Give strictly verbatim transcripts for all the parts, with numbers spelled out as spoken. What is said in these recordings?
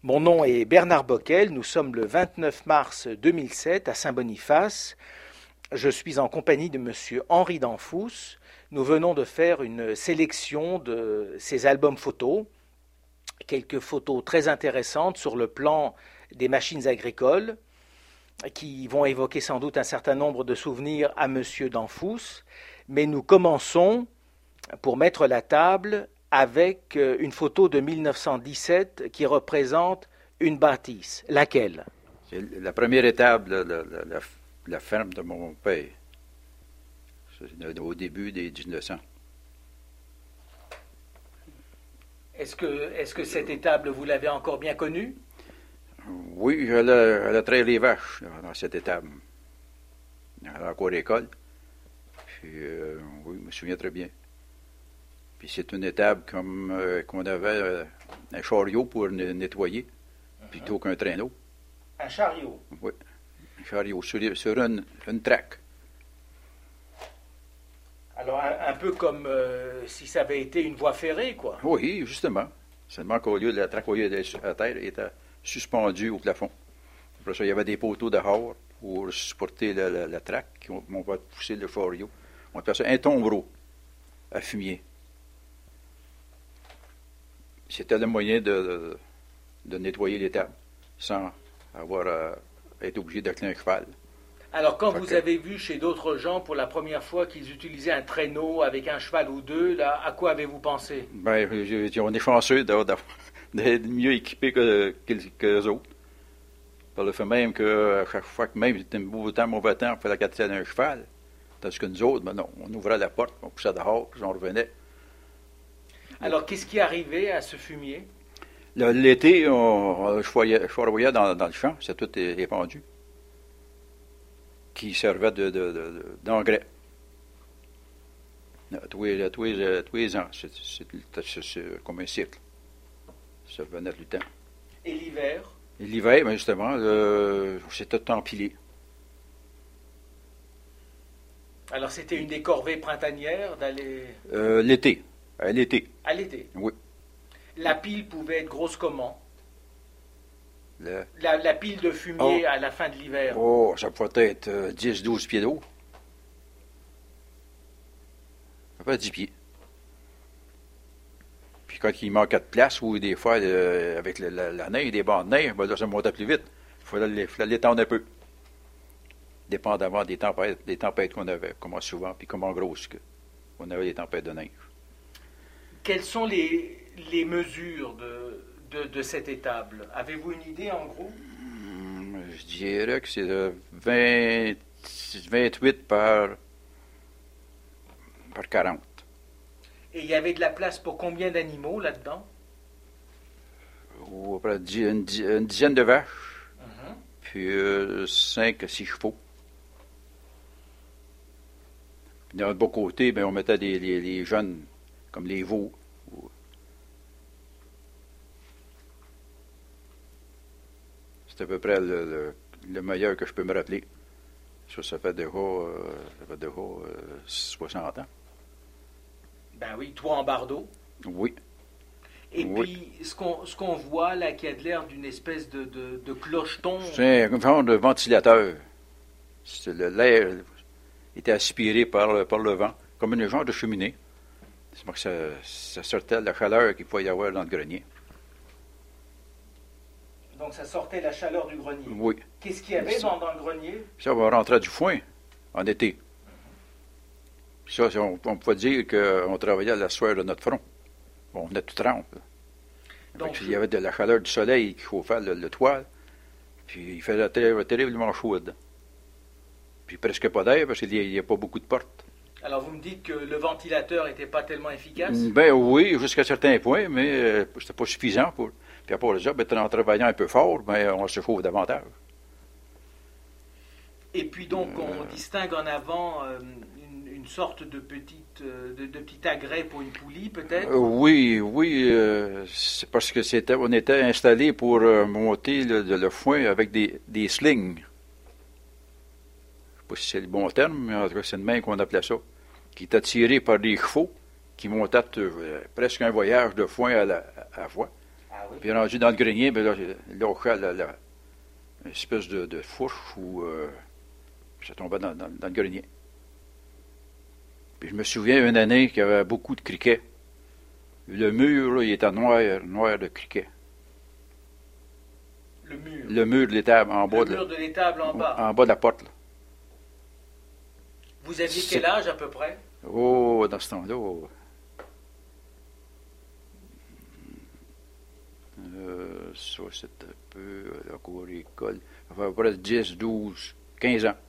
Mon nom est Bernard Bockel, nous sommes le vingt-neuf mars deux mille sept à Saint-Boniface. Je suis en compagnie de monsieur Henri Danfous. Nous venons de faire une sélection de ses albums photos, quelques photos très intéressantes sur le plan des machines agricoles, qui vont évoquer sans doute un certain nombre de souvenirs à monsieur Danfous. Mais nous commençons, pour mettre la table, avec une photo de mille neuf cent dix-sept qui représente une bâtisse. Laquelle? C'est la première étape de la, la, la, la ferme de mon père. C'est au début des dix-neuf cents. Est-ce que, est-ce que cette étable, vous l'avez encore bien connue? Oui, elle a, elle a traité les vaches dans cette étable. Elle a encore l'école. Puis, euh, oui, je me souviens très bien. Puis c'est une étable comme euh, qu'on avait euh, un chariot pour nettoyer, uh-huh. plutôt qu'un traîneau. Un chariot? Oui, un chariot sur, sur une, une traque. Alors un, un peu comme euh, si ça avait été une voie ferrée, quoi. Oui, justement. Seulement qu'au lieu de la traque, au lieu d'être à terre, elle était suspendue au plafond. Après ça, il y avait des poteaux dehors pour supporter la, la, la traque. On va pousser le chariot. On appelle ça un tombereau à fumier. C'était le moyen de, de, de nettoyer l'étable sans avoir à être obligé d'atteler un cheval. Alors, quand fait vous que, avez vu chez d'autres gens pour la première fois qu'ils utilisaient un traîneau avec un cheval ou deux, là, à quoi avez-vous pensé? Ben, on est chanceux d'être mieux équipés que, que, que les autres. Par le fait même qu'à chaque fois que même c'était un beau temps, mauvais temps, il fallait qu'elle un cheval. Tandis que nous autres, ben non, on ouvrait la porte, on poussait dehors, puis on revenait. Alors, qu'est-ce qui arrivait à ce fumier? L'été, on, on fourvoyait dans, dans le champ, c'est tout répandu, qui servait de, de, de, d'engrais. Tous les, tous les, tous les ans, c'est, c'est, c'est, c'est comme un cycle. Ça venait tout le temps. Et l'hiver? Et l'hiver, ben justement, euh, c'était tout empilé. Alors, c'était une des corvées printanières d'aller... Euh, l'été. À l'été. À l'été? Oui. La pile pouvait être grosse comment? Le... La, la pile de fumier oh. à la fin de l'hiver? Oh, ça pouvait être euh, dix douze pieds d'eau. Ça peut être dix pieds. Puis quand il manquait de place, ou des fois, euh, avec la, la, la neige, des bancs de neige, ben là, ça montait plus vite. Il fallait, fallait l'étendre un peu. Dépendamment des tempêtes, des tempêtes qu'on avait, comment souvent, puis comment grosses qu'on avait des tempêtes de neige. Quelles sont les, les mesures de, de, de cette étable? Avez-vous une idée en gros? Hum, je dirais que c'est de vingt, vingt-huit par, par quarante. Et il y avait de la place pour combien d'animaux là-dedans? Oh, après, une, une dizaine de vaches, uh-huh. puis euh, cinq à six chevaux. Puis de l'autre beau côté, ben, on mettait des, les, les jeunes, comme les veaux. C'est à peu près le, le, le meilleur que je peux me rappeler. Ça, ça fait déjà, euh, ça fait déjà euh, soixante ans. Ben oui, toi en bardeau. Oui. Et oui. puis, ce qu'on, ce qu'on voit là, qui a de l'air d'une espèce de, de, de clocheton... C'est un genre de ventilateur. C'est le, l'air était aspiré par le, par le vent, comme un genre de cheminée. C'est pour que ça, ça sortait la chaleur qu'il pouvait y avoir dans le grenier. Donc ça sortait la chaleur du grenier. Oui. Qu'est-ce qu'il y avait dans, dans le grenier? Ça, on rentrait du foin en été. Puis ça, on, on pouvait dire qu'on travaillait à la sueur de notre front. On venait tout trempe. Donc, il y avait de la chaleur du soleil qui chauffait le, le toit. Puis il faisait terrible, terriblement chaud dedans. Puis presque pas d'air parce qu'il n'y a, a pas beaucoup de portes. Alors vous me dites que le ventilateur n'était pas tellement efficace? Ben oui, jusqu'à certains points, mais euh, c'était pas suffisant pour. Puis à part ça, ben, en travaillant un peu fort, ben, on se chauffe davantage. Et puis donc euh... on distingue en avant euh, une, une sorte de petite euh, de, de petit agrès pour une poulie peut-être? Euh, oui, oui, euh, c'est parce que c'était on était installé pour euh, monter le, le, le foin avec des, des slings. Je ne sais pas si c'est le bon terme, mais en tout cas c'est de même qu'on appelait ça. Qui était tiré par des chevaux qui montaient euh, presque un voyage de foin à la à voie. Ah oui. Puis rendu dans le grenier, ben là, là, la, la, une espèce de, de fourche où euh, ça tombait dans, dans, dans le grenier. Puis je me souviens une année qu'il y avait beaucoup de criquets. Le mur, là, il était noir, noir de criquets. Le mur. Le mur de l'étable en bas. Le de mur de l'étable en bas. En bas de la porte, là. Vous aviez C'est- quel âge à peu près? Oh, dans ce temps-là. oh. Euh, ça, c'est un peu euh, la cour école. Enfin, à peu près dix, douze, quinze ans.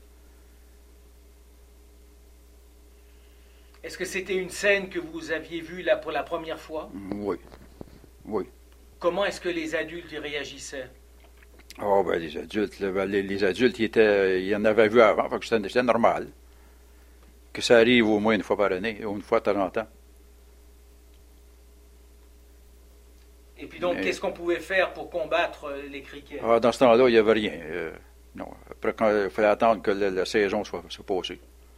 Est-ce que c'était une scène que vous aviez vue là pour la première fois? Oui. Oui. Comment est-ce que les adultes y réagissaient? Oh, ben, les adultes, là, ben, les, les adultes, ils, étaient, ils en avaient vu avant, fait que c'était c'était normal. Que ça arrive au moins une fois par année, ou une fois de temps en temps. Et puis donc, Mais- qu'est-ce qu'on pouvait faire pour combattre euh, les criquets? Ah, dans ce temps-là, il n'y avait rien. Euh, non. Après, quand, il fallait attendre que la, la saison soit, soit passée.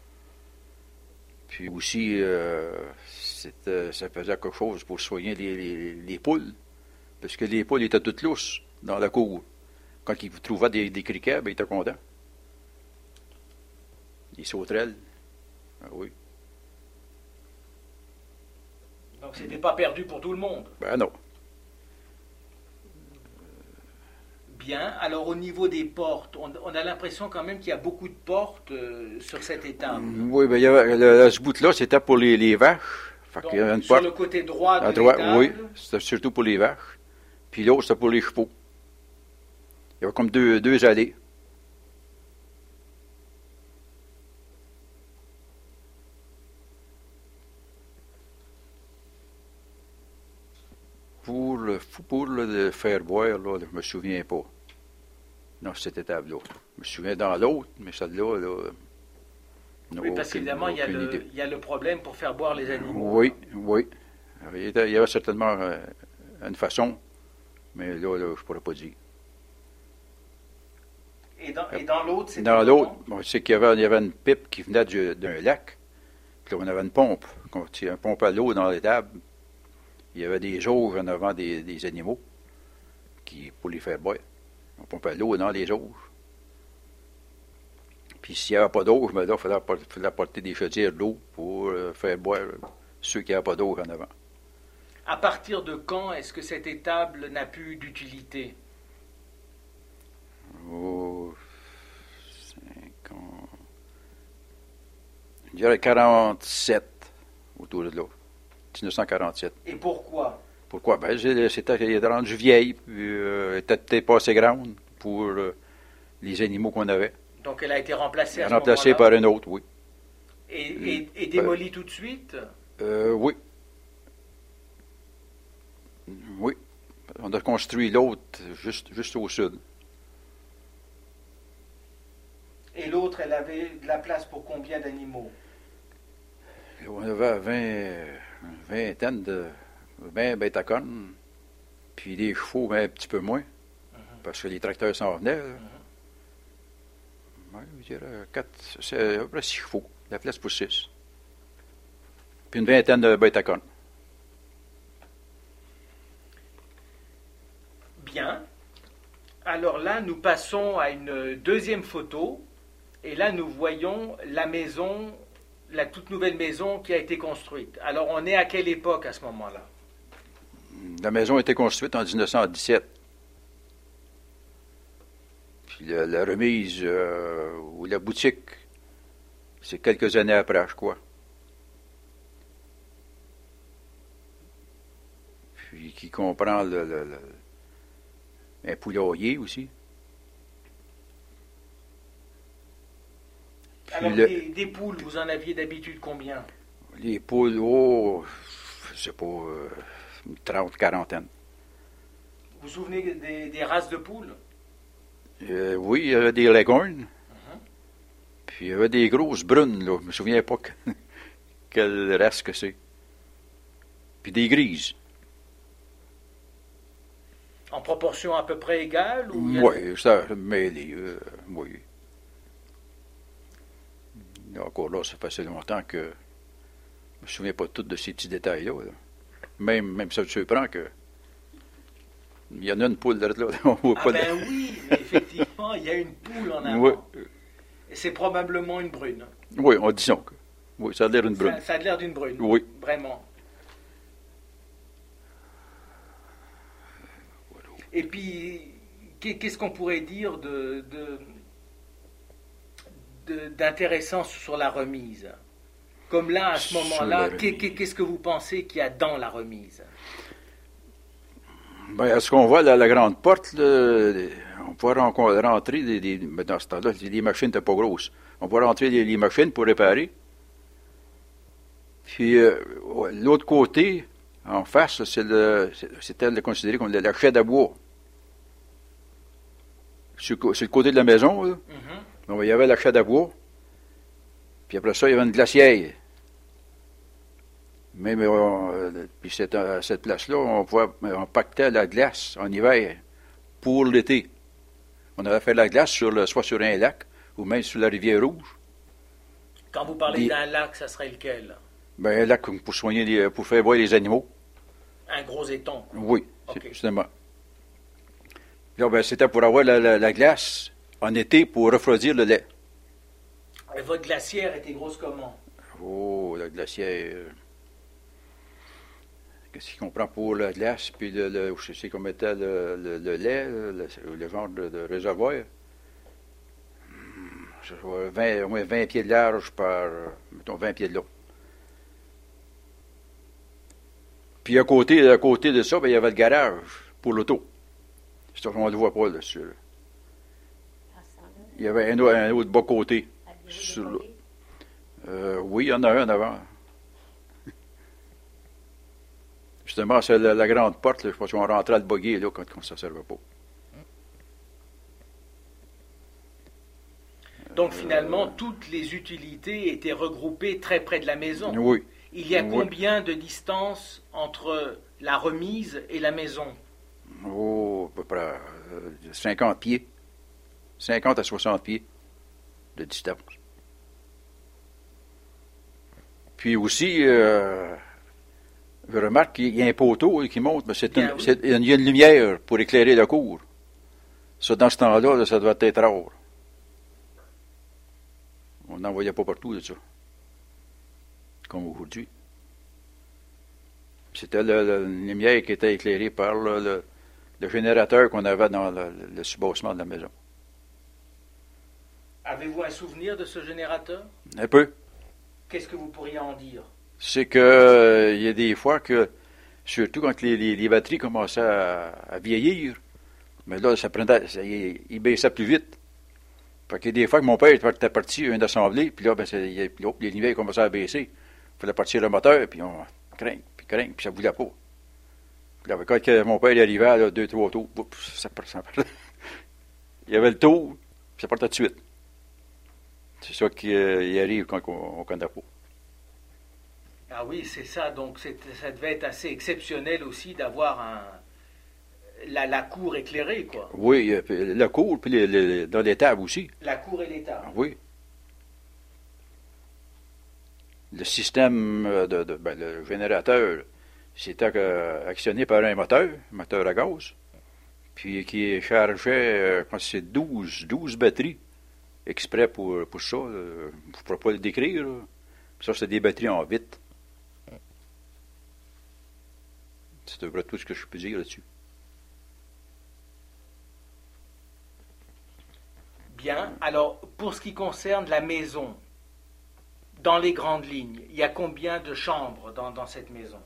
Puis aussi, euh, c'était- ça faisait quelque chose pour soigner les, les, les poules. Parce que les poules étaient toutes lousses dans la cour. Quand ils trouvaient des, des criquets, ben, ils étaient contents. Des sauterelles. Ah oui. Donc, c'était pas perdu pour tout le monde. Ben non. Bien. Alors, au niveau des portes, on, on a l'impression quand même qu'il y a beaucoup de portes euh, sur cette étable. Oui, ben, il y avait, le, ce bout-là, c'était pour les, les vaches. Fait Donc, qu'il y avait une sur porte le côté droit de à droite, l'étable, oui. C'était surtout pour les vaches. Puis l'autre, c'était pour les chevaux. Il y avait comme deux, deux allées. Pour le, pour le faire boire, là, je me souviens pas. Non, cette étape-là. Je me souviens dans l'autre, mais celle-là, là. non, oui, parce aucune- qu'évidemment, il y, a aucune le, idée. il y a le problème pour faire boire les animaux. Oui, oui. Il y avait, il y avait certainement euh, une façon, mais là, là je ne pourrais pas dire. Et dans, et dans l'autre, c'était Dans comment? l'autre, bon, c'est qu'il y avait, il y avait une pipe qui venait du- d'un lac. Puis là, on avait une pompe. Quand il y a une pompe à l'eau dans l'étable, il y avait des jauges en avant des, des animaux qui, pour les faire boire. On pompait l'eau dans les jauges. Puis s'il n'y avait pas d'eau, ben là, il fallait, appor- fallait apporter des chaudières d'eau pour euh, faire boire euh, ceux qui n'avaient pas d'eau en avant. À partir de quand est-ce que cette étable n'a plus d'utilité? Oh, cinq ans. Je dirais quarante-sept, autour de là. mille neuf cent quarante-sept. Et pourquoi? Pourquoi? Ben, j'ai- c'était, elle était rendue vieille, puis euh, elle était peut-être pas assez grande pour euh, les animaux qu'on avait. Donc elle a été remplacée à ce Remplacée moment-là? par une autre, oui. Et, et- et démolie tout de suite? Euh, oui. Oui. On a construit l'autre juste, juste au sud. Et l'autre, elle avait de la place pour combien d'animaux? On avait vingt, une vingtaine de vingt bêtes à cornes, puis des chevaux, ben, un petit peu moins, parce que les tracteurs s'en venaient. là. Ouais, je dirais quatre, c'est à peu près six chevaux, la place pour six. Puis une vingtaine de bêtes à cornes. Bien. Alors là, nous passons à une deuxième photo. Et là, nous voyons la maison, la toute nouvelle maison qui a été construite. Alors, on est à quelle époque à ce moment-là? La maison a été construite en dix-neuf cent dix-sept. Puis la, la remise euh, ou la boutique, c'est quelques années après, je crois. Puis qui comprend le, le- le- un poulailler aussi. Puis Alors, le- des, des poules, vous en aviez d'habitude combien? les poules, oh, je sais pas, euh, une trente, quarantaine. Vous vous souvenez des, des races de poules? Euh, oui, il y avait des leghorns. Puis il y avait des grosses brunes, là. Je me souviens pas que, quelle race que c'est. Puis des grises. En proportion à peu près égale? Ou il y a- Oui, ça, mêlé, euh, oui. Encore là, ça fait longtemps que je me souviens pas tout de ces petits détails-là. là. Même, même ça me surprend que Il y en a une poule là. On voit Ah pas ben de... oui, mais effectivement, il y a une poule en avant. Oui. Et c'est probablement une brune. Oui, on dit ça. Oui, ça a l'air d'une brune. Ça, ça a l'air d'une brune. Oui. Vraiment. Et puis, qu'est-ce qu'on pourrait dire de, de, de- d'intéressant sur la remise? Comme là, à ce Sur moment-là, la qu'est- remise. qu'est-ce que vous pensez qu'il y a dans la remise? Ben, à ce qu'on voit là, la grande porte, là, on peut renco- rentrer des, des- ben, dans ce temps-là, les machines n'étaient pas grosses. On peut rentrer les, les machines pour réparer. Puis euh, ouais, l'autre côté, en face, c'est le, c'est- c'était le- considéré comme la, la chaîne à bois. Sur, le co- sur le côté de la maison, là, Mhm. bon, il y avait la chaîne à bois. Puis après ça, il y avait une glacière. Mais, mais on, euh, puis cette, à cette place-là, on, pouvait, on pactait la glace en hiver pour l'été. On avait fait la glace sur le, soit sur un lac ou même sur la rivière Rouge. Quand vous parlez Des- d'un lac, ça serait lequel? Ben, un lac pour soigner les, pour faire boire les animaux. Un gros étang. Oui, Ok. c'est- justement. Là, ben, c'était pour avoir la, la- la glace en été pour refroidir le lait. Et votre glacière était grosse comment? Oh, la glacière. Qu'est-ce qu'on prend pour la glace, puis le, le- je sais comment était le, le- le lait, le, le genre de, de réservoir. Hmm, je vois vingt, au moins vingt pieds de large par, euh, mettons, vingt pieds de long. Puis à côté, à côté de ça, ben, il y avait le garage pour l'auto. Ça, on ne le voit pas là-dessus. Il y avait un, autre- un autre bas côté. Sur le- Euh, oui, il y en a un en avant. Justement, c'est la, la grande porte, là, je pense qu'on rentrait à le buggy là, quand, quand ça ne servait pas. Donc finalement, toutes les utilités étaient regroupées très près de la maison. Oui. Il y a Oui. combien de distance entre la remise et la maison? Oh, à peu près euh, cinquante pieds. cinquante à soixante pieds de distance. Puis aussi, euh, je remarque qu'il y a un poteau là, qui monte, mais c'est Bien une, oui. c'est- il y a une lumière pour éclairer la cour. Ça, dans ce temps-là, là, ça doit être rare. On n'en voyait pas partout de ça. Comme aujourd'hui. C'était le- le- une lumière qui était éclairée par le, le- le générateur qu'on avait dans le, le, le soubassement de la maison. Avez-vous un souvenir de ce générateur? Un peu. Qu'est-ce que vous pourriez en dire? C'est que euh, il y a des fois que, surtout quand les, les- les batteries commençaient à, à vieillir, mais là, ça prenait, ça- il, il baissait plus vite. Fait qu'il y a des fois que mon père était parti à une assemblée, puis là, ben, c'est- il y a- puis là, les niveaux commençaient à baisser. Il fallait partir le moteur, puis on craint, puis craint, puis ça ne voulait pas. Puis là, quand que mon père il arrivait, là, deux, trois tours, oups, ça, part- ça part- il y avait le tour, puis ça partait tout de suite. C'est ça qui euh, il arrive quand on ne connaît pas. Ah oui, c'est ça. Donc c'est- ça devait être assez exceptionnel aussi d'avoir un, la, la cour éclairée, quoi. Oui, euh, puis la cour, puis les- les- dans les tables aussi. La cour et l'état. Ah oui. Le système euh, de, de- ben, le générateur, c'était euh, actionné par un moteur, un moteur à gaz, puis qui chargeait, euh, je pense que c'est douze, douze batteries exprès pour, pour ça. euh, je ne pourrais pas le décrire. Là. Ça, c'est des batteries en vitre. C'est à peu près tout ce que je peux dire là-dessus. Bien. Alors, pour ce qui concerne la maison, dans les grandes lignes, il y a combien de chambres dans, dans cette maison?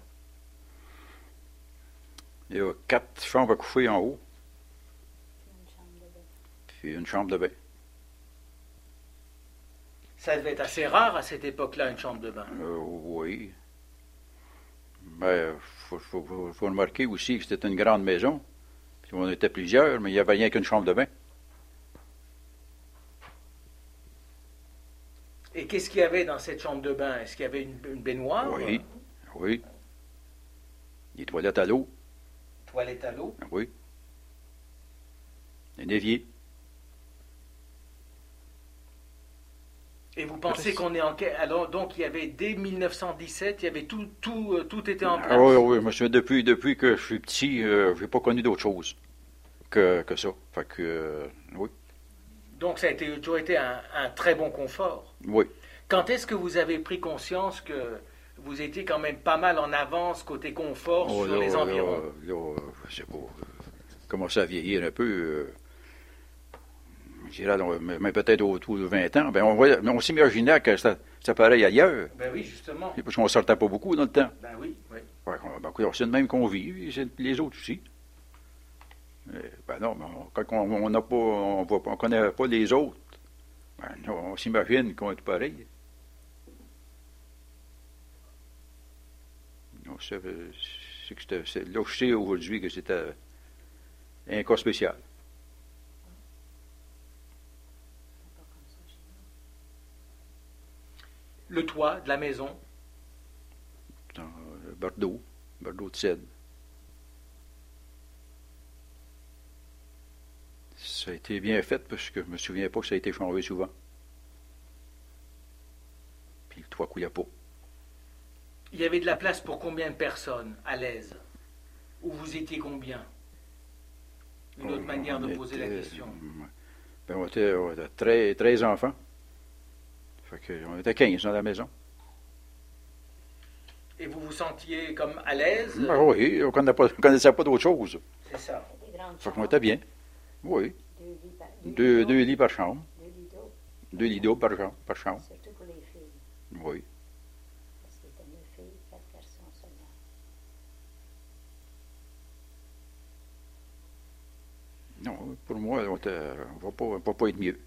Il y a quatre chambres à coucher en haut, puis une chambre de bain. Ça devait être assez rare à cette époque-là, une chambre de bain. Euh, oui. Mais il faut, faut, faut- faut remarquer aussi que c'était une grande maison. Puis on était plusieurs, mais il n'y avait rien qu'une chambre de bain. Et qu'est-ce qu'il y avait dans cette chambre de bain? Est-ce qu'il y avait une, une baignoire? Oui, oui. Des toilettes à l'eau, Toilette à l'eau? oui. Un évier. Et vous pensez qu'on est en... Alors, donc, il y avait, dès mille neuf cent dix-sept, il y avait tout, tout, euh, tout était en place. Ah, oui, oui, monsieur, depuis, depuis que je suis petit, euh, je n'ai pas connu d'autre chose que, que ça. Fait que, euh, oui. Donc, ça a été, toujours été un, un très bon confort. Oui. Quand est-ce que vous avez pris conscience que vous étiez quand même pas mal en avance côté confort Oh, sur là, les environs? Là, là, je sais pas, euh, commencer à vieillir un peu, euh, je dirais, mais peut-être autour de vingt ans, ben on, voyait, on s'imaginait que ça, ça pareil ailleurs. Ben oui, justement. Parce qu'on ne sortait pas beaucoup dans le temps. Ben oui, oui. Ouais, ben, c'est le même qu'on vit, c'est les autres aussi. Et, ben non, mais on, quand on n'a pas, on voit pas, on connaît pas les autres, ben non, on s'imagine qu'on est pareil. Non, c'est, c'est que c'était, c'est, là, je sais aujourd'hui que c'était un cas spécial. Le toit de la maison? Dans euh, Bordeaux, Bordeaux de cèdre. Ça a été bien fait parce que je me souviens pas que ça a été changé souvent. Puis le toit coulait pas. Il y avait de la place pour combien de personnes à l'aise? Ou vous étiez combien? Une autre on, manière on de était, poser la question. Ben on était, on était treize, treize enfants. Fait que, on était quinze dans la maison. Et vous vous sentiez comme à l'aise? Ben oui, on ne connaissait pas d'autre chose. C'est ça. Fait qu'on était bien. Oui. Deux lits par, deux Deux, lits deux lits par chambre. Deux lits d'eau. Deux lits d'eau par, chambre- par chambre. Surtout pour les filles. Oui. Parce qu'il était neuf filles, quatre garçons seulement. Non, pour moi, on ne va, pas- va pas être mieux.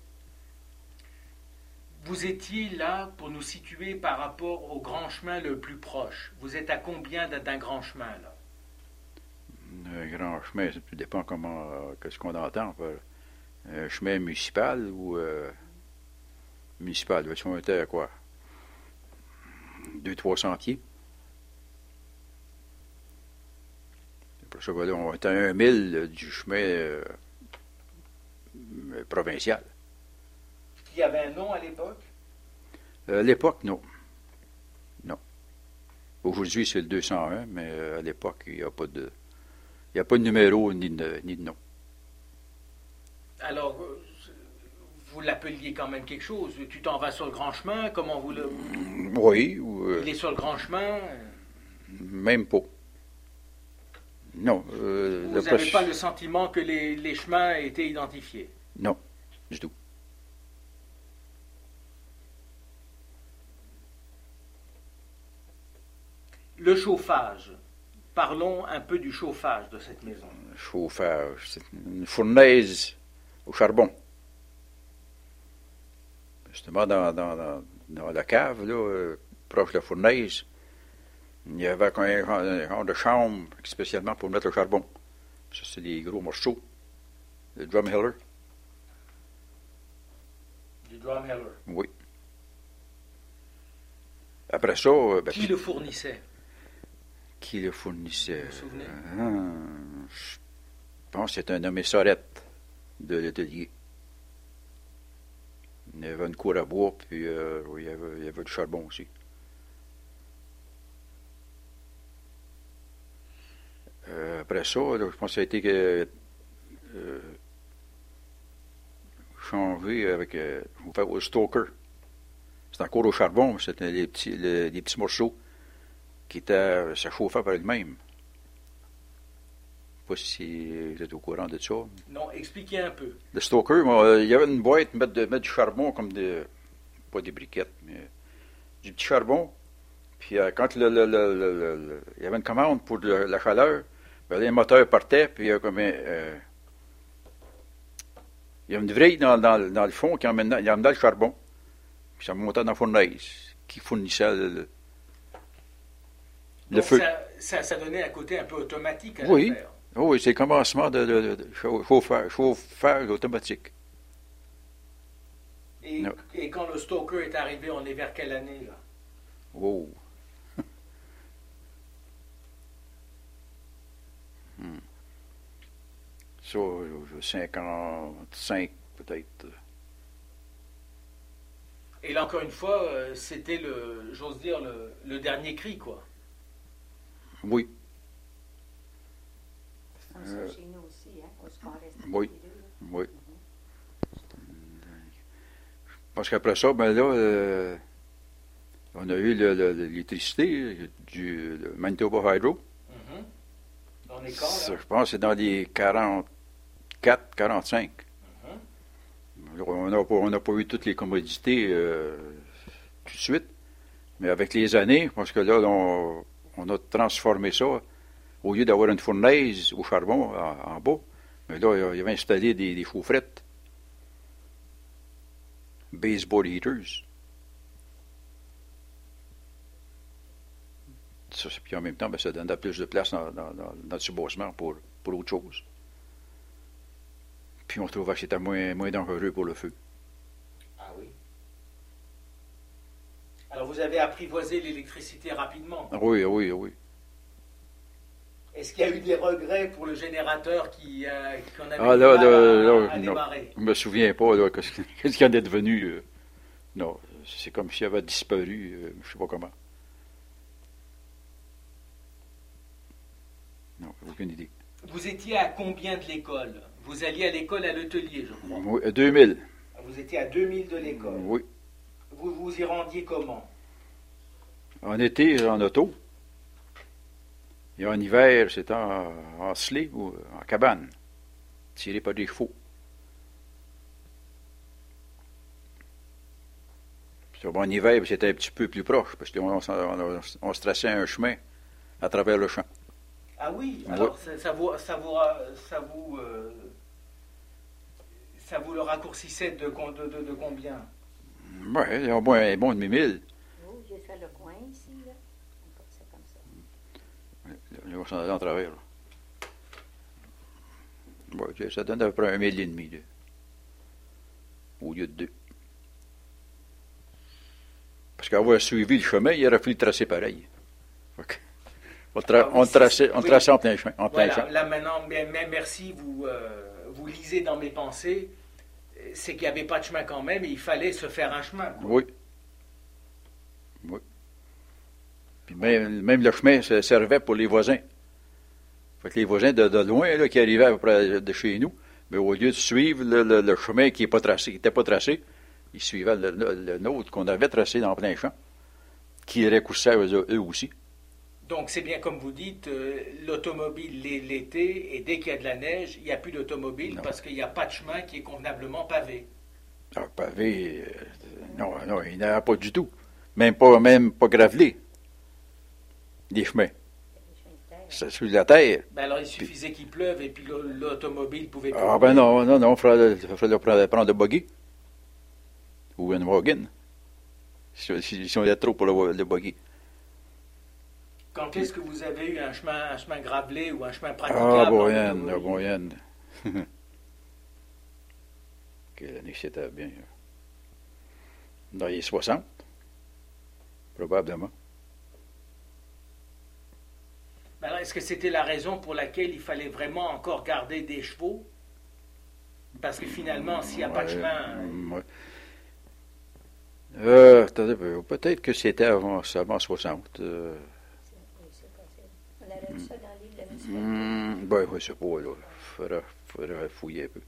Vous étiez là pour nous situer par rapport au grand chemin le plus proche. Vous êtes à combien d'un d'un grand chemin, là? Un grand chemin, ça dépend comment, euh, qu'est-ce qu'on entend. par Un chemin municipal ou euh, municipal. Si on était à quoi? Deux, trois cents pieds. Après ça, voilà, on était à un mille du chemin euh, provincial. Il y avait un nom à l'époque? Euh, à l'époque, non. Non. Aujourd'hui, c'est le deux cent un, mais euh, à l'époque, il n'y a pas de. Il n'y a pas de numéro ni de, ni de nom. Alors, euh, vous l'appeliez quand même quelque chose. Tu t'en vas sur le grand chemin, comment vous le... Oui, ou. euh, Il est sur le grand chemin. même pas. Non. euh, Vous le n'avez proche- pas le sentiment que les, les chemins étaient identifiés? Non, du tout. Le chauffage. Parlons un peu du chauffage de cette maison. Chauffage, c'est une fournaise au charbon. Justement, dans, dans, dans, dans la cave, là, euh, proche de la fournaise, il y avait un, un genre de chambre spécialement pour mettre le charbon. Ça, c'est des gros morceaux. Le drumheller, Du drumheller. oui. Après ça, euh, ben, Qui le fournissait? qui le fournissait? Vous vous souvenez? Ah, je pense que c'était un nommé Sorette de l'atelier. Il y avait une cour à bois, puis euh, oui, il, y avait, il y avait du charbon aussi. Euh, après ça, là, je pense que ça a été euh, euh, changé avec euh, fait au stoker. C'était encore au charbon, c'était des petits, le- des petits morceaux qui étaient, ça chauffait par lui-même. Je ne sais pas si vous êtes au courant de ça. Non, expliquez un peu. Le stoker, moi, euh, il y avait une boîte, mettre, de, mettre du charbon comme des, pas des briquettes, mais du petit charbon. Puis euh, quand le, le, le, le- le- le- il y avait une commande pour le- la chaleur, ben, les moteurs partaient, puis il y a comme un, euh, il y a une vrille dans, dans, dans le fond qui emmenait, il emmenait le charbon. Puis ça montait dans la fournaise, qui fournissait le, le, le Donc feu. ça, ça, ça donnait un côté un peu automatique à Oui. l'affaire. Oh oui, c'est le commencement de, de, de chau- chauffage, chauffage automatique. Et, Non. et quand le stoker est arrivé, on est vers quelle année, là? Wow. Hmm. Ça, euh, cinquante-cinq peut-être. Et là, encore une fois, euh, c'était, le, j'ose dire, le, le dernier cri, quoi. Oui. C'est comme ça Euh, chez nous aussi, hein, où est-ce qu'on reste oui. tous les deux, là. Oui. Parce qu'après ça, ben là, euh, on a eu le- le- l'électricité du le Manitoba Hydro. Mhm. On est quand, Ça, là? je pense que c'est dans les quarante-quatre, quarante-cinq. Mhm. Alors, on n'a pas, on n'a pas eu toutes les commodités euh, tout de suite, mais avec les années, parce que là, on, on a transformé ça, au lieu d'avoir une fournaise au charbon en, en bas, mais là, il y avait installé des, des chaufferettes, baseboard heaters. Ça, puis en même temps, ben, ça donnait plus de place dans, dans, dans notre soubassement pour, pour autre chose. Puis on trouvait que c'était moins, moins dangereux pour le feu. Ah oui. Alors, vous avez apprivoisé l'électricité rapidement. Oui, oui, oui. Est-ce qu'il y a eu des regrets pour le générateur qui, euh, qu'on avait Ah du là, mal là, à, là, à non. démarrer? Je me souviens pas, là, qu'est-ce qu'est-ce qu'il en est devenu. euh, non, c'est comme s'il avait disparu, euh, je sais pas comment. Non, aucune idée. Vous étiez à combien de l'école? Vous alliez à l'école à l'Hôtelier, je crois. Oui, euh, deux mille. Vous étiez à deux mille de l'école. Oui. Vous vous y rendiez comment? En été, en auto. Et en hiver, c'était en, en sleigh ou en cabane, tiré par des chevaux. Puis, en hiver, c'était un petit peu plus proche, parce qu'on on, on, on se traçait un chemin à travers le champ. Ah oui, Oui. alors ça, ça vous, ça vous, ça vous, euh, ça vous le raccourcissait de, con- de, de, de combien? Oui, au moins un bon demi-mille. Nous, j'ai fait le coin ici, là. On fait ça comme ça. Là, on s'en allait en travers. Là. Ouais, ça donne à peu près un mille et demi, là, au lieu de deux. Parce qu'avoir suivi le chemin, il aurait fallu le tracer pareil. Fait que, on, tra- Ah oui, on, c'est- traçait, on oui. traçait en plein chemin. En plein Voilà, champ. là maintenant, mais, mais merci, vous, euh, vous lisez dans mes pensées, c'est qu'il n'y avait pas de chemin quand même, et il fallait se faire un chemin. quoi. Oui. Oui. Puis même, même le chemin ça servait pour les voisins. Fait que les voisins de, de loin, là, qui arrivaient à peu près de chez nous, mais au lieu de suivre le, le- le chemin qui n'était pas tracé, qui était pas tracé, ils suivaient le, le- le nôtre qu'on avait tracé dans plein champ, qui récoursait eux, eux aussi. Donc c'est bien comme vous dites, euh, l'automobile l'é- l'été, et dès qu'il y a de la neige, il n'y a plus d'automobile Non. parce qu'il n'y a pas de chemin qui est convenablement pavé. Alors, pavé, euh, non, non, il n'y en a pas du tout. Même pas, même pas gravelé. Les chemins. Il y a des chemins de terre. C'est sur la terre. Ben alors il suffisait qu'il pleuve et puis l'au- l'automobile pouvait Ah courir. ben non, non, non, il faudrait, il faudrait prendre, prendre le buggy. Ou un wagon. Si, si, si on est trop pour le, le buggy. Quand est-ce que vous avez eu un chemin, un chemin gravelé ou un chemin praticable? Ah, en moyenne, automobile? moyenne. Quelle année c'était bien? Dans les soixante, probablement. Ben alors, est-ce que c'était la raison pour laquelle il fallait vraiment encore garder des chevaux? Parce que finalement, s'il n'y a pas de Ouais, chemin... ouais. Euh, attendez, peu, peut-être que c'était avant, avant soixante. Euh, C'est- Oui, c'est possible. On avait vu ça dans l'île de Municipalité. hmm, ben, je sais pas, là. Faudrait, faudrait fouiller un peu.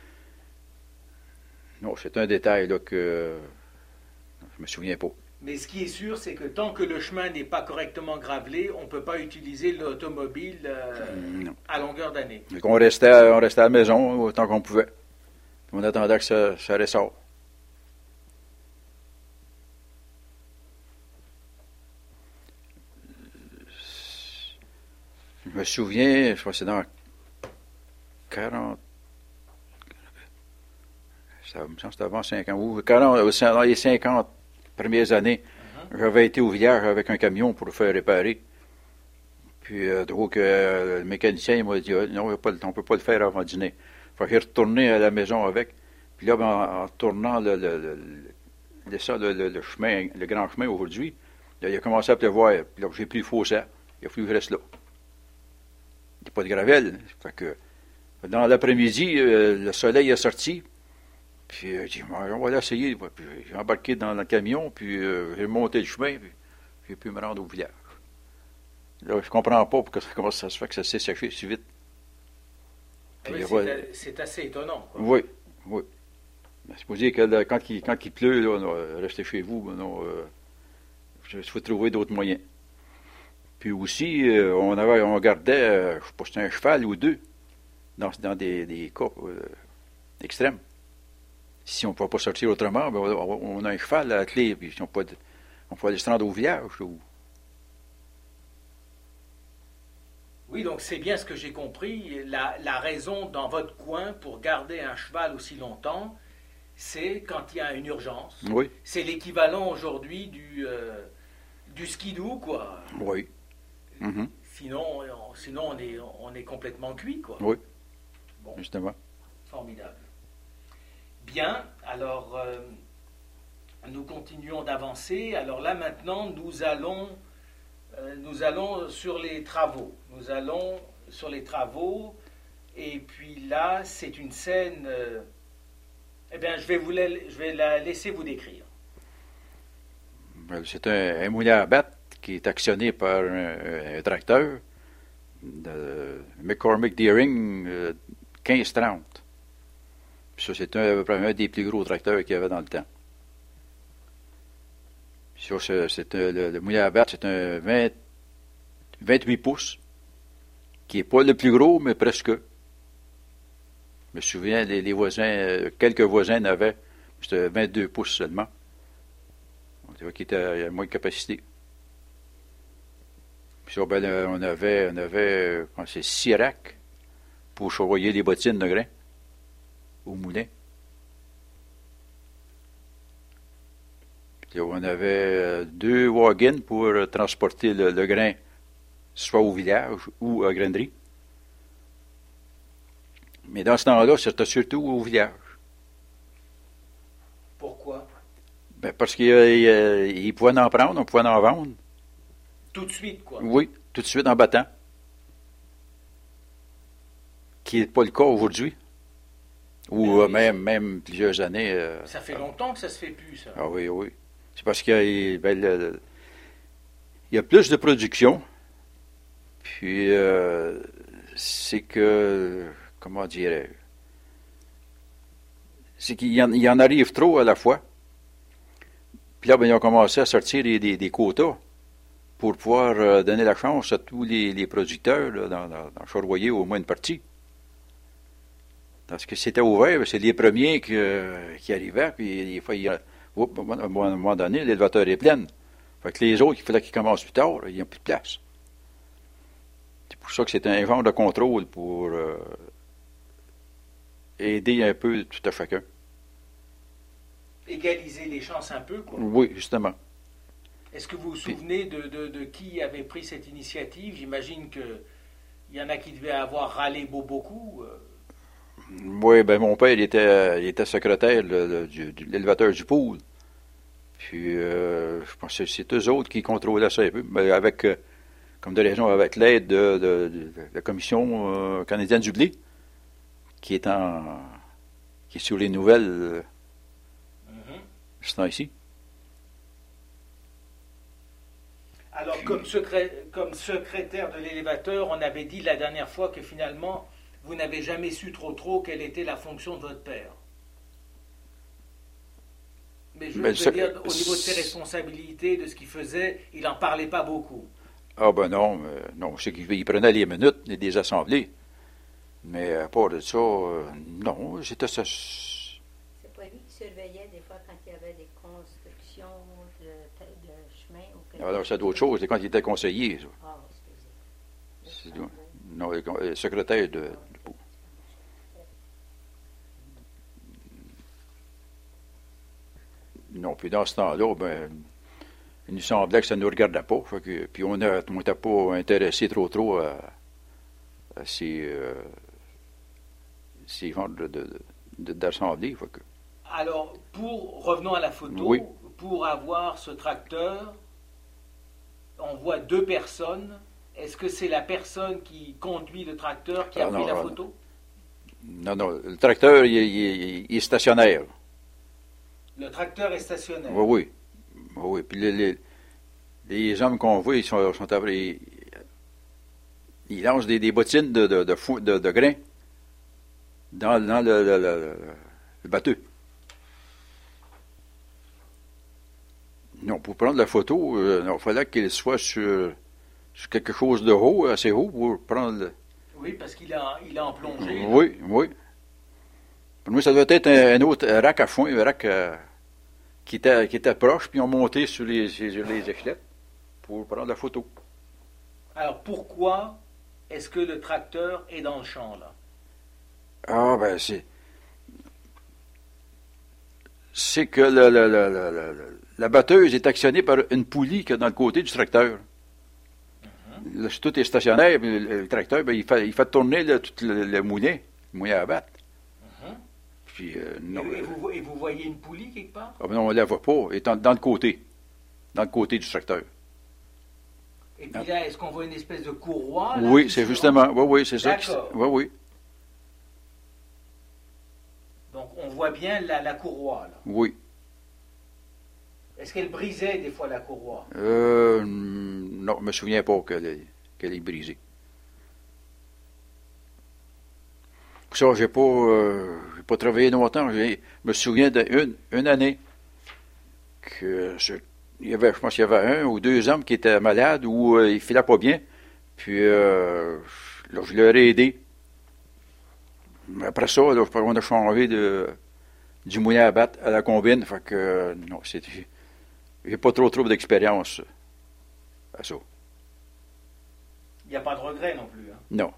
Non, c'est un détail, là, que je me souviens pas. Mais ce qui est sûr, c'est que tant que le chemin n'est pas correctement gravelé, on ne peut pas utiliser l'automobile euh, Non. à longueur d'année. Donc, on restait, à- on restait à la maison autant qu'on pouvait. On attendait que ça, ça ressort. Je me souviens, je crois que c'est dans quarante. Ça me semble que c'était avant cinquante. Ou quarante, euh, dans les cinquante premières années, j'avais été au village avec un camion pour le faire réparer. Puis, euh, donc, euh, le mécanicien il m'a dit ah, non, on ne peut pas le faire avant dîner. Fait que j'ai retourné à la maison avec. Puis là, ben, en, en tournant le, le, le, le, ça, le, le, le chemin, le grand chemin aujourd'hui, là, il a commencé à pleuvoir. Puis là, j'ai pris le fossé. Il a fallu que je reste là. Il n'y a pas de gravelle. Fait que, dans l'après-midi, euh, le soleil est sorti. Puis euh, j'ai dit, on va l'essayer. Puis j'ai embarqué dans le camion, puis euh, j'ai monté le chemin, puis j'ai pu me rendre au village. Là, je comprends pas pourquoi, comment ça se fait que ça s'est séché si vite. Oui, c'est, c'est assez étonnant. Quoi. Oui, oui. C'est pour dire que là, quand, il, quand il pleut, là, non, restez chez vous, non, euh, il faut trouver d'autres moyens. Puis aussi, euh, on, avait, on gardait, euh, je ne sais pas si c'était un cheval ou deux, dans, dans des, des cas euh, extrêmes. Si on ne peut pas sortir autrement, ben, on, on a un cheval à la clé, puis si on peut, on peut aller se rendre au village. Ou... Oui, donc c'est bien ce que j'ai compris. La, la raison dans votre coin pour garder un cheval aussi longtemps, c'est quand il y a une urgence. Oui. C'est l'équivalent aujourd'hui du, euh, du skidoo, quoi. Oui. Mm-hmm. Sinon, on, sinon on, est, on est complètement cuit, quoi. Oui. Bon. Justement. Formidable. Bien, alors euh, nous continuons d'avancer. Alors là maintenant, nous allons, euh, nous allons sur les travaux. Nous allons sur les travaux. Et puis là, c'est une scène... Euh, Eh bien, je vais, vous la, je vais la laisser vous décrire. C'est un, un moulin à battre qui est actionné par un, un tracteur de McCormick Deering euh, quinze trente. Ça, c'est un, un des plus gros tracteurs qu'il y avait dans le temps. Ça, c'est, c'est un, le, le moulin à battre, c'est un vingt, vingt-huit pouces, qui n'est pas le plus gros, mais presque. Je me souviens, les, les voisins, quelques voisins n'avaient, c'était vingt-deux pouces seulement. On dirait qu'il était à moins de capacité. Puis ça, ben, on avait, on avait, je pense, c'est six racks pour choyer les bottines de grains au moulin. Puis on avait deux wagons pour transporter le, le grain, soit au village ou à la grainerie. Mais dans ce temps-là, c'était surtout au village. Pourquoi? Ben parce qu'il il, il pouvait en prendre, on pouvait en vendre. Tout de suite, quoi? Oui, tout de suite en battant. Qui n'est pas le cas aujourd'hui. Ou euh, même, même plusieurs années. Euh, ça fait longtemps que ça se fait plus, ça. Ah oui, oui. C'est parce qu'il y a, ben, le, le, il y a plus de production. Puis, euh, c'est que... Comment dirais-je? C'est qu'il y en, il y en arrive trop à la fois. Puis là, ben, ils ont commencé à sortir des, des, des quotas pour pouvoir euh, donner la chance à tous les, les producteurs là, dans, dans, dans Choroyer au moins une partie. Parce que c'était ouvert, c'est les premiers qui, euh, qui arrivaient, puis des fois, il y a, oups, à un moment donné, l'élevateur est plein. Fait que les autres, il fallait qu'ils commencent plus tard, là, ils n'ont plus de place. C'est pour ça que c'est un genre de contrôle pour... Euh, aider un peu tout à chacun. Égaliser les chances un peu, quoi. Oui, justement. Est-ce que vous vous souvenez de, de, de qui avait pris cette initiative? J'imagine qu'il y en a qui devaient avoir râlé beaucoup. Oui, ben mon père il était, il était secrétaire le, le, du, de l'élevateur du pool. Puis, euh, je pense que c'est eux autres qui contrôlaient ça un peu. Mais avec, euh, comme de raison, avec l'aide de, de, de, de la Commission euh, canadienne du blé, qui est en qui est sur les nouvelles euh, mm-hmm. ce temps-ci. Alors, comme, secré, comme secrétaire de l'élévateur, on avait dit la dernière fois que finalement, vous n'avez jamais su trop trop quelle était la fonction de votre père. Mais je veux ce, dire, au niveau de ses responsabilités, de ce qu'il faisait, il n'en parlait pas beaucoup. Ah ben non, euh, non, c'est qu'il prenait les minutes des assemblées. Mais à part de ça, euh, non, c'était ça. C'est pas lui qui surveillait des fois quand il y avait des constructions de, de chemin ou quelque chose. Alors, c'est d'autres choses, c'est quand il était conseiller. Ça. Ah, excusez. C'est, non, le secrétaire de, de Non, puis dans ce temps-là, ben, il nous semblait que ça ne nous regardait pas. Fait que, puis on n'était pas intéressé trop trop à, à ces... Euh, ces genres de, de, de, d'assemblée. Que... Alors, pour, revenons à la photo, oui. Pour avoir ce tracteur, on voit deux personnes. Est-ce que c'est la personne qui conduit le tracteur qui a ah, pris non, la photo? Non, non, le tracteur, il, il, il est stationnaire. Le tracteur est stationnaire? Oui, oui. Oui, oui. Puis les, les, les hommes qu'on voit, ils sont, sont après, ils, ils lancent des, des bottines de, de, de, fou, de, de grains dans, dans le, le, le, le bateau. Non, pour prendre la photo, euh, non, il fallait qu'il soit sur, sur quelque chose de haut, assez haut, pour prendre le... Oui, parce qu'il a, il a en plongée. Oui, là. Oui. Pour moi, ça doit être un, un autre rack à foin, un rack euh, qui, était, qui était proche, puis on montait sur les, sur les échelettes pour prendre la photo. Alors, pourquoi est-ce que le tracteur est dans le champ, là? Ah, ben, c'est... C'est que le, le, le, le, le, la batteuse est actionnée par une poulie qui est dans le côté du tracteur. Mm-hmm. Là, tout est stationnaire, le, le tracteur, ben, il, fait, il fait tourner là, tout le, le moulin, le moulin à battre. Mm-hmm. Puis, euh, non, et, et, vous, et vous voyez une poulie quelque part? Ah, ben non, on ne la voit pas. Elle est dans, dans le côté. Dans le côté du tracteur. Et puis là, est-ce qu'on voit une espèce de courroie? Là, oui, c'est justement. Oui, oui, c'est ça. D'accord. Oui, oui. Donc, on voit bien la, la courroie, là. Oui. Est-ce qu'elle brisait des fois la courroie? Euh, non, je ne me souviens pas qu'elle qu'elle est brisée. Ça, j'ai pas, euh, j'ai pas travaillé longtemps. Je me souviens d'une une année que je, il y avait, je pense qu'il y avait un ou deux hommes qui étaient malades ou euh, ils ne filaient pas bien. Puis euh, là, je leur ai aidé. Après ça, là, on a changé de, du moulin à battre à la combine. Fait que, euh, non, c'est, j'ai pas trop trop d'expérience à ça. Il n'y a pas de regret non plus. Hein? Non.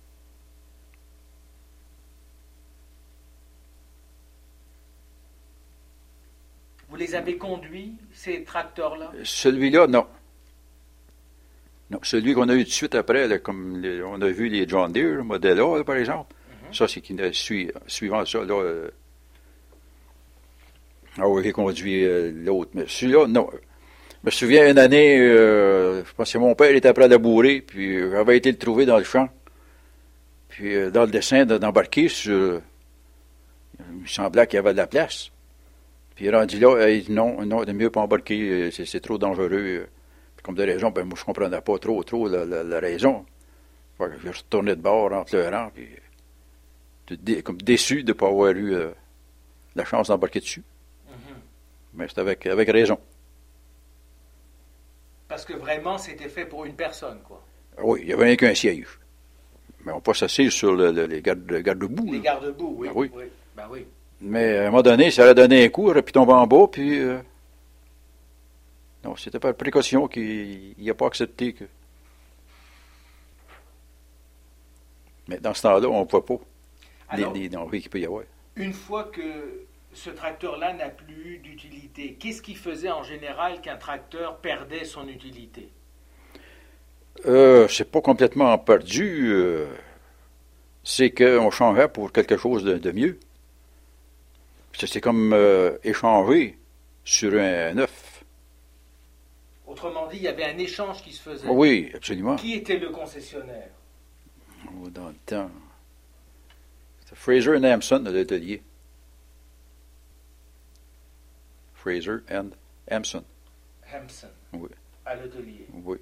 Vous les avez conduits, ces tracteurs-là? Celui-là, non. Non, celui qu'on a eu tout de suite après, là, comme les, on a vu les John Deere, le modèle A, là, par exemple. Mm-hmm. Ça, c'est qui suit, suivant ça, là. Euh, ah oui, j'ai conduit euh, l'autre. Mais celui-là, non. Je me souviens une année, euh, je pense que mon père était après à labourer, puis j'avais été le trouver dans le champ. Puis euh, dans le dessin d'embarquer sur. Il me semblait qu'il y avait de la place. Puis il est rendu là, il dit non, non, de mieux pas embarquer, c'est, c'est trop dangereux. Puis comme de raison, ben moi je comprenais pas trop, trop la, la, la raison. Fait que je retournais de bord en pleurant, puis dé, comme déçu de ne pas avoir eu euh, la chance d'embarquer dessus. Mm-hmm. Mais c'était avec, avec raison. Parce que vraiment, c'était fait pour une personne, quoi. Oui, il n'y avait rien qu'un siège. Mais on peut s'asseoir sur le, le, les garde, garde-boue. Les garde-boue, oui. Ben oui. oui. Ben oui. Mais à un moment donné, ça a donné un coup, puis tombé en bas, puis... Euh, non, c'était par précaution qu'il n'a pas accepté que... Mais dans ce temps-là, on ne voit pas Alors, les, les dangers qu'il peut y avoir. Une fois que ce tracteur-là n'a plus d'utilité, qu'est-ce qui faisait en général qu'un tracteur perdait son utilité? Euh, c'est pas complètement perdu. Euh, c'est qu'on changeait pour quelque chose de, de mieux. C'est comme euh, échanger sur un neuf. Autrement dit, il y avait un échange qui se faisait. Oui, absolument. Qui était le concessionnaire? Oh, dans le temps. C'était Fraser and Hampson à l'atelier. Fraser and Hampson. Hampson. Oui. À l'atelier. Oui.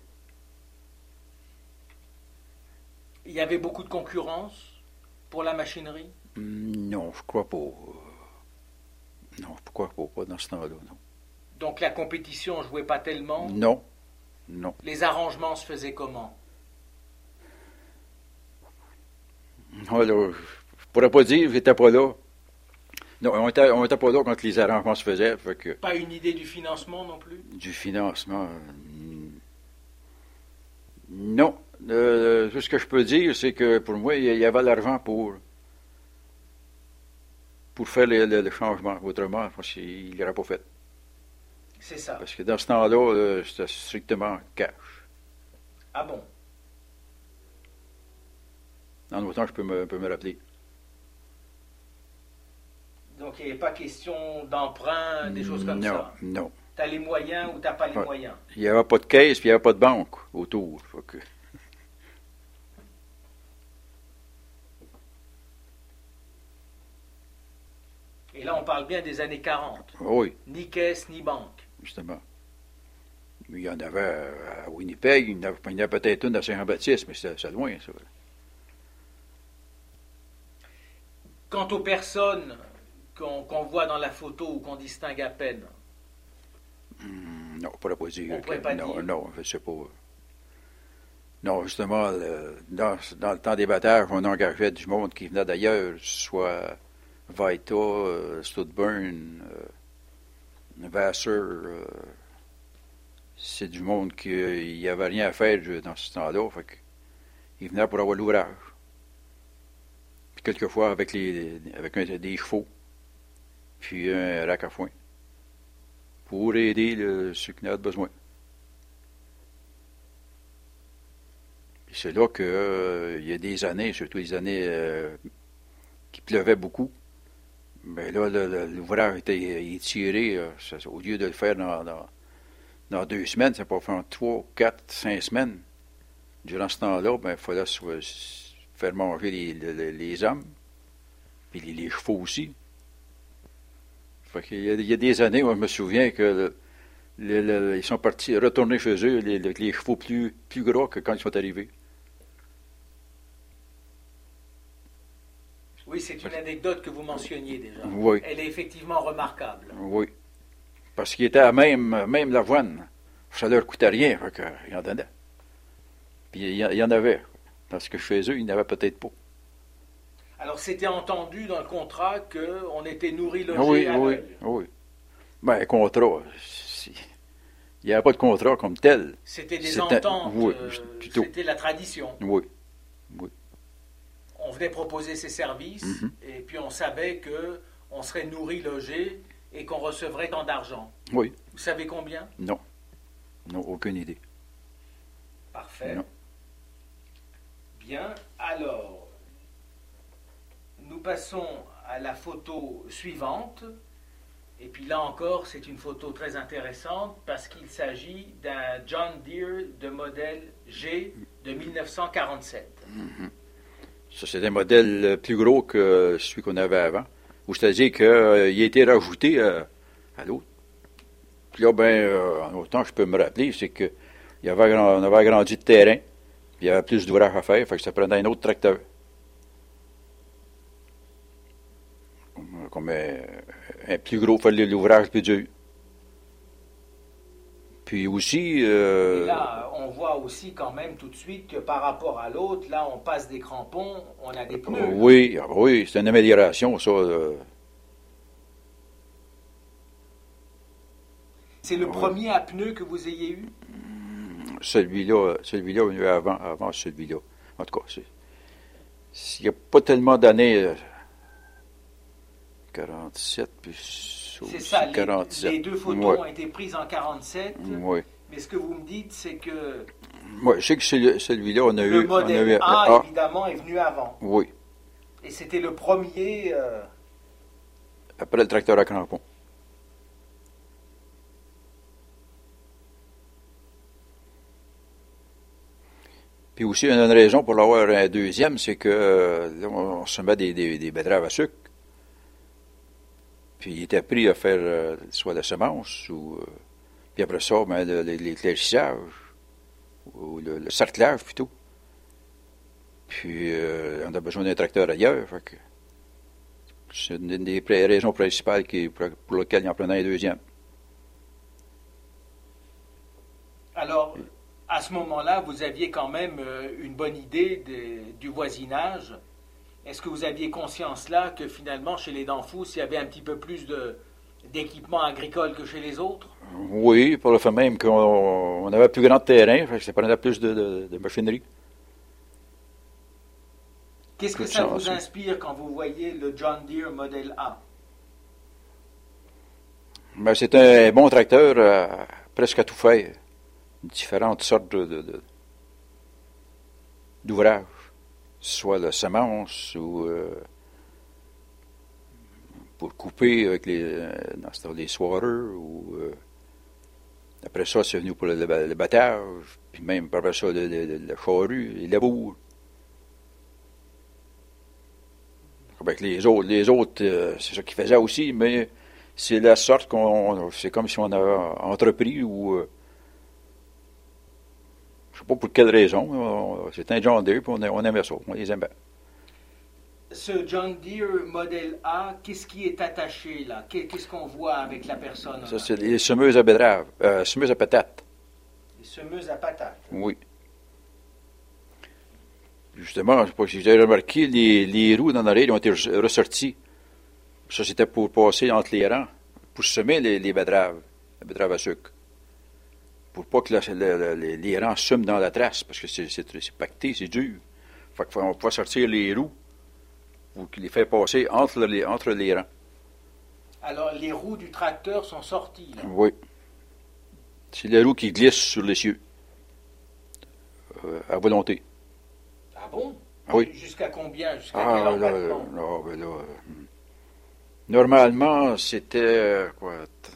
Il y avait beaucoup de concurrence pour la machinerie? Non, je crois pas. Non, pourquoi pas, pas dans ce temps-là, non. Donc la compétition ne jouait pas tellement? Non, non. Les arrangements se faisaient comment? Non, là, je ne pourrais pas dire, j'étais pas là. Non, on n'était on était pas là quand les arrangements se faisaient. Fait que, pas une idée du financement non plus? Du financement, euh, non. Euh, tout ce que je peux dire, c'est que pour moi, il y avait l'argent pour... pour faire le, le, le changement. Autrement, il ne l'aurait pas fait. C'est ça. Parce que dans ce temps-là, euh, c'était strictement cash. Ah bon? En autant, je peux me, peux me rappeler. Donc, il n'y avait pas question d'emprunt, des choses comme non, ça? Non, non. Tu as les moyens ou tu n'as pas les ouais. moyens? Il n'y avait pas de caisse, puis il n'y avait pas de banque autour. Faut que... Et là, on parle bien des années quarante. Oui. Ni caisse, ni banque. Justement. Il y en avait à Winnipeg, il y en avait, il y en avait peut-être une à Saint-Jean-Baptiste, mais c'est loin, ça. Quant aux personnes qu'on qu'on voit dans la photo ou qu'on distingue à peine. Hum, non, on ne pourrait pas dire. On pourrait que, pas non, dire. non, je ne sais pas. Non, justement, le, dans, dans le temps des batailles, on engageait du monde qui venait d'ailleurs, soit Vaita, euh, Studburn, euh, Vassar. Euh, c'est du monde qui n'y avait rien à faire dans ce temps-là. Fait que, ils venaient pour avoir l'ouvrage. Puis quelquefois avec, les, avec un, des chevaux, puis un rack à foin, pour aider le, ceux qui en avaient besoin. Puis c'est là qu'il euh, y a des années, surtout les années euh, qui pleuvait beaucoup, mais là, l'ouvrage était étiré. Euh, ça, au lieu de le faire dans, dans, dans deux semaines, ça peut faire trois, quatre, cinq semaines. Durant ce temps-là, ben, il fallait soit, faire manger les, les, les hommes, puis les, les chevaux aussi. Fait qu'il y a, il y a des années où je me souviens que le, le, le, ils sont partis retourner chez eux, les, les, les chevaux plus, plus gros que quand ils sont arrivés. Oui, c'est une anecdote que vous mentionniez déjà. Oui. Elle est effectivement remarquable. Oui. Parce qu'ils étaient à même, même l'avoine. Ça leur coûtait rien, fait qu'ils en donnaient. Puis il y, il y en avait. Parce que chez eux, ils n'avaient peut-être pas. Alors, c'était entendu dans le contrat qu'on était nourri, logé Oui, à oui, l'œil. oui. Ben, contrat, si, il n'y avait pas de contrat comme tel. C'était des ententes, oui, euh, plutôt. C'était la tradition. Oui, oui. On venait proposer ses services, Mm-hmm. et puis on savait qu'on serait nourri, logé, et qu'on recevrait tant d'argent. Oui. Vous savez combien? Non. Non, aucune idée. Parfait. Non. Bien, alors, nous passons à la photo suivante. Et puis là encore, c'est une photo très intéressante parce qu'il s'agit d'un John Deere de modèle G de mille neuf cent quarante-sept. Mm-hmm. Ça, c'est un modèle plus gros que celui qu'on avait avant. Ou c'est-à-dire qu'il euh, a été rajouté euh, à l'autre. Puis là, ben, euh, en autant que je peux me rappeler, c'est qu'on avait, on avait agrandi de terrain, puis il y avait plus d'ouvrages à faire, fait que ça prenait un autre tracteur. Comme, comme un, un plus gros, il fallait l'ouvrage plus dur. Puis aussi... Euh, Et là, on voit aussi quand même tout de suite que par rapport à l'autre, là, on passe des crampons, on a des pneus. Euh, oui, oui, c'est une amélioration, ça. Euh, C'est le oui. premier à pneus que vous ayez eu? Celui-là, celui-là est venu avant, avant celui-là. En tout cas, il n'y a pas tellement d'années. Euh, quarante-sept, puis c'est ça, les, quarante-sept. Les deux photos ouais. ont été prises en quarante-sept. Oui. Mais ce que vous me dites, c'est que moi, je sais que celui, celui-là, on a le eu... modèle on a eu, A, A, évidemment, est venu avant. Oui. Et c'était le premier... Euh... Après le tracteur à crampons. Puis aussi, il y a une raison pour l'avoir un deuxième, c'est que euh, là, on se met des, des, des betteraves à sucre. Puis il était pris à faire euh, soit la semence, ou euh, puis après ça, ben, l'éclaircissage, ou le, le sarclage plutôt. Puis euh, on a besoin d'un tracteur ailleurs. Fait que c'est une des raisons principales qui, pour, pour lesquelles il en prenait un deuxième. Alors, à ce moment-là, vous aviez quand même une bonne idée de, du voisinage. Est-ce que vous aviez conscience là que finalement, chez les Danfous, il y avait un petit peu plus de, d'équipements agricoles que chez les autres? Oui, pour le fait même qu'on on avait plus grand terrain, fait que ça prenait plus de, de, de machinerie. Qu'est-ce que ça vous inspire quand vous voyez le John Deere modèle A? Ben, c'est un bon tracteur euh, presque à tout faire. Différentes sortes de, de, de, d'ouvrages. Soit la semence ou euh, pour couper avec les, euh, dans ce temps, les soireux. Ou, euh, après ça, c'est venu pour le, le, le battage. Puis même après ça, le, le, le charrue, les labours. avec les autres. Les autres, euh, c'est ça qu'ils faisaient aussi, mais c'est la sorte qu'on... C'est comme si on avait entrepris ou... Euh, je ne sais pas pour quelle raison. C'est un John Deere, puis on, on aimait ça. On les aimait. Ce John Deere modèle A, qu'est-ce qui est attaché là? Qu'est-ce qu'on voit avec la personne? Ça, c'est les semeuses à betteraves, euh, semeuses à patates. Les semeuses à patates. Oui. Justement, je ne sais pas si vous avez remarqué, les, les roues dans l'arrière ont été ressorties. Ça, c'était pour passer entre les rangs, pour semer les, les betteraves, les betteraves à sucre. Pour pas que la, la, la, les, les rangs sument dans la trace, parce que c'est, c'est, c'est pacté, c'est dur. Fait qu'on va pouvoir sortir les roues pour les faire passer entre les, entre les rangs. Alors, les roues du tracteur sont sorties, là? Oui. C'est les roues qui glissent sur l'essieu, euh, à volonté. Ah bon? Ah oui. Jusqu'à combien? Jusqu'à Ah, quel là, empattement? là, ben là, euh, normalement, c'était, euh, quoi,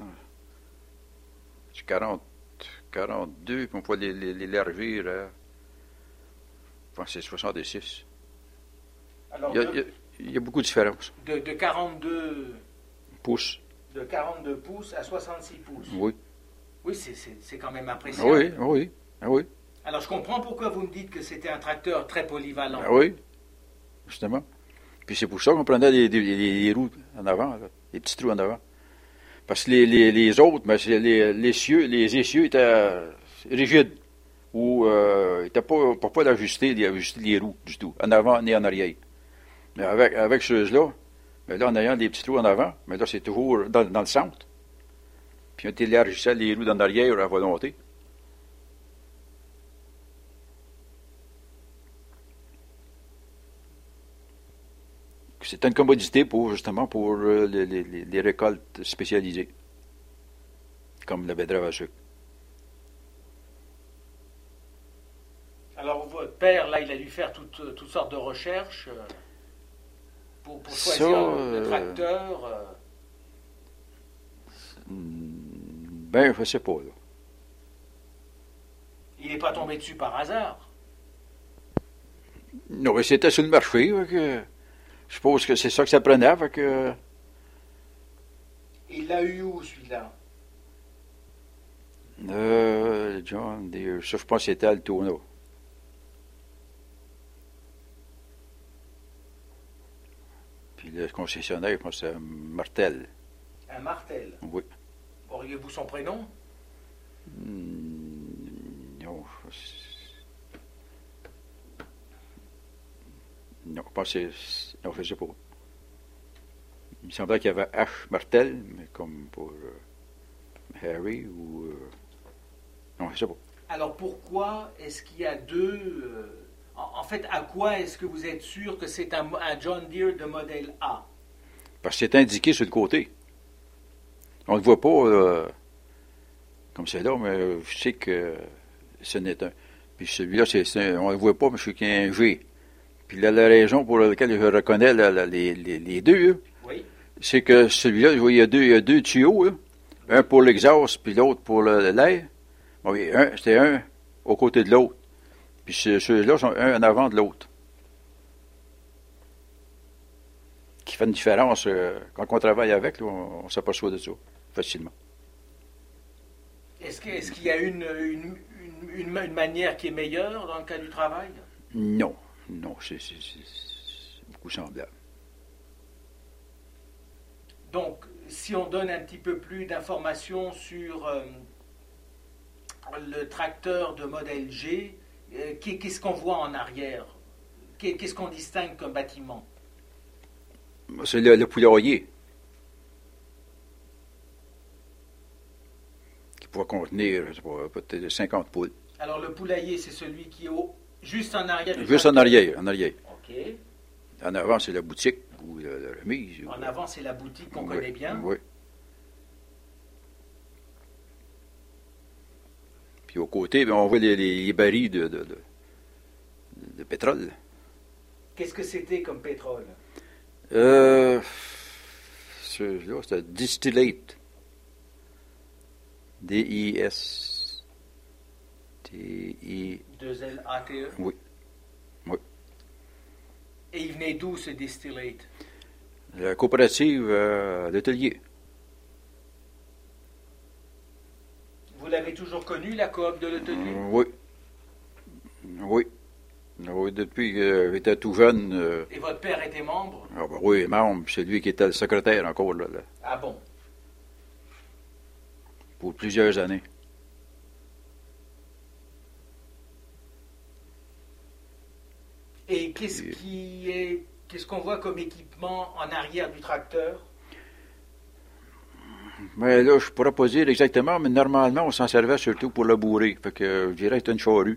quarante, quarante-deux, puis on peut l'élargir à, je pense que c'est soixante-six. Alors, il, y a, de, il, y a, il y a beaucoup de différences. De, de quarante-deux pouces. De quarante-deux pouces à soixante-six pouces. Oui. Oui, c'est, c'est, c'est quand même impressionnant. Oui, oui, ah oui. Alors, je comprends pourquoi vous me dites que c'était un tracteur très polyvalent. Ah oui, justement. Puis c'est pour ça qu'on prenait les, les, les roues en avant, là, les petits trous en avant. Parce que les, les, les autres, ben, les, les, essieux, les essieux étaient rigides. Ou euh, ils n'étaient pas pour pas l'ajuster, d'ajuster les roues du tout, en avant ni en arrière. Mais avec, avec ceux-là, ben là, en ayant des petits trous en avant, mais là, c'est toujours dans, dans le centre. Puis on élargissait les roues dans l'arrière à volonté. C'était une commodité pour, justement, pour euh, les, les, les récoltes spécialisées, comme la betterave à sucre. Alors, votre père, là, il a dû faire toutes, toutes sortes de recherches euh, pour, pour choisir Ça, le, le tracteur. Euh... Ben, je ne sais pas, là. Il n'est pas tombé dessus par hasard. Non, mais c'était sur le marché, que... Je suppose que c'est ça que ça prenait, fait que... Il l'a eu où, celui-là? Euh, John Deere, ça, je pense que c'était Altona. Puis le concessionnaire, je pense que c'est Martel. Un Martel? Oui. Auriez-vous son prénom? Mm, non, non, je pense que c'est... Non, je ne sais pas. Il me semblait qu'il y avait H. Martel, mais comme pour euh, Harry ou... Euh... Non, je ne sais pas. Alors pourquoi est-ce qu'il y a deux... Euh... En, en fait, à quoi est-ce que vous êtes sûr que c'est un, un John Deere de modèle A? Parce que c'est indiqué sur le côté. On ne le voit pas euh, comme c'est là, mais je sais que ce n'est un. Puis celui-là, c'est, c'est, on ne le voit pas, mais je sais qu'il y a un G. Puis là, la raison pour laquelle je reconnais la, la, les, les, les deux, oui. C'est que celui-là, je vois, il y a deux, il y a deux tuyaux, là. Un pour l'exhaust, puis l'autre pour le, l'air. Bon, oui, un, c'était un au côté de l'autre. Puis ceux-là sont un en avant de l'autre. Qui fait une différence. Euh, quand on travaille avec, là, on, on s'aperçoit de ça facilement. Est-ce, que, est-ce qu'il y a une, une, une, une, une manière qui est meilleure dans le cas du travail? Non, non, c'est, c'est, c'est, c'est beaucoup semblable. Donc, si on donne un petit peu plus d'informations sur euh, le tracteur de modèle G, euh, qu'est-ce qu'on voit en arrière? Qu'est-ce qu'on distingue comme bâtiment? C'est le, le poulailler. Qui pourra contenir, je sais pas, peut-être cinquante poules. Alors, le poulailler, c'est celui qui est au, juste en arrière du Juste tracteur. en arrière, en arrière. OK. En avant, c'est la boutique ou la, la remise. En ou, avant, c'est la boutique qu'on oui, connaît bien. Oui. Puis au côté, on voit les, les barils de, de, de, de pétrole. Qu'est-ce que c'était comme pétrole? Euh, celui-là, c'était distillate. D I S T I deux L A T E? Oui. Oui. Et il venait d'où, ce distillate? La coopérative euh, d'atelier. Vous l'avez toujours connue, la coop de l'Hôtelier? Oui. Oui. Oui, depuis que j'étais tout jeune. Euh, Et votre père était membre? Ah ben oui, membre. C'est lui qui était le secrétaire encore, là, là. Ah bon? Pour plusieurs années. Et qu'est-ce qui est, qu'est-ce qu'on voit comme équipement en arrière du tracteur? Mais là, je pourrais pas dire exactement, mais normalement, on s'en servait surtout pour le bourrer. Fait que je dirais que c'était une charrue.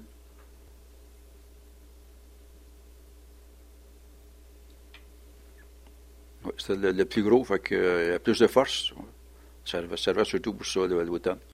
Oui, c'était le, le plus gros, fait que, euh, il y a plus de force. Ça servait, servait surtout pour ça l'automne.